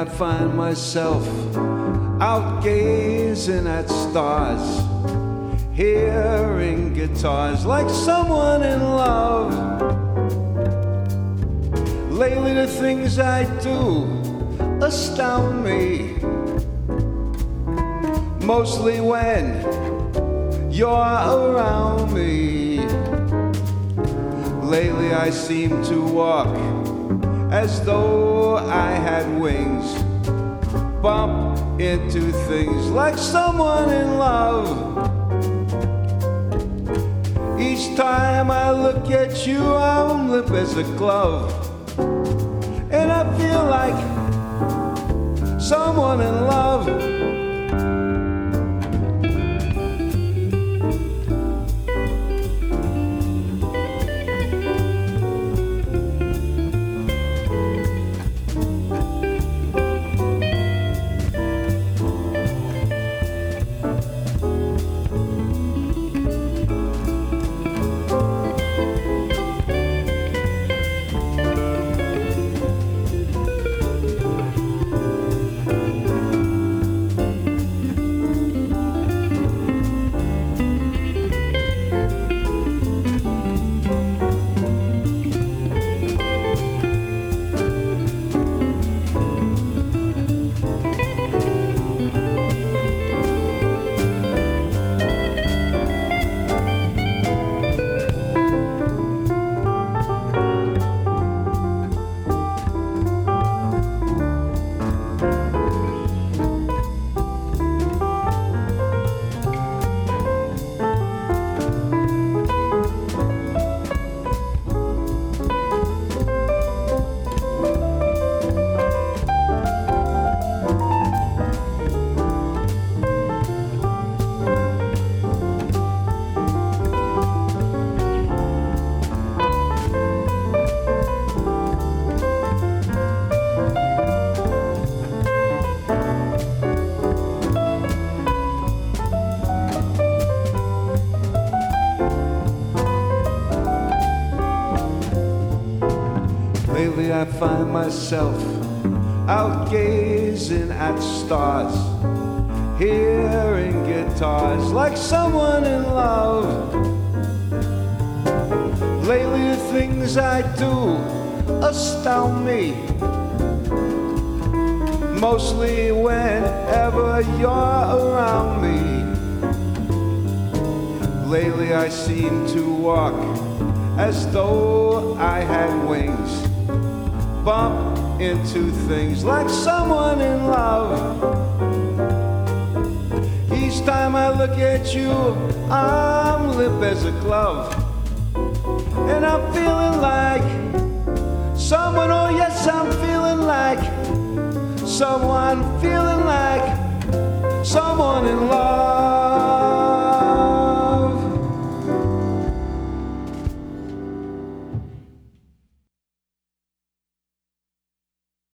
find myself out gazing at stars, hearing guitars like someone in love. Lately the things I do astound me, mostly when you're around me. Lately I seem to walk as though I had wings, bump into things like someone in love. Each time I look at you, I'm limp as a glove, and I feel like someone in love. Lately I find myself out gazing at stars, hearing guitars like someone in love. Lately the things I do astound me, mostly whenever you're around me. Lately I seem to walk as though I had wings, bump into things like someone in love. Each time I look at you, I'm limp as a glove, and I'm feeling like someone, oh yes, I'm feeling like someone, feeling like someone in love.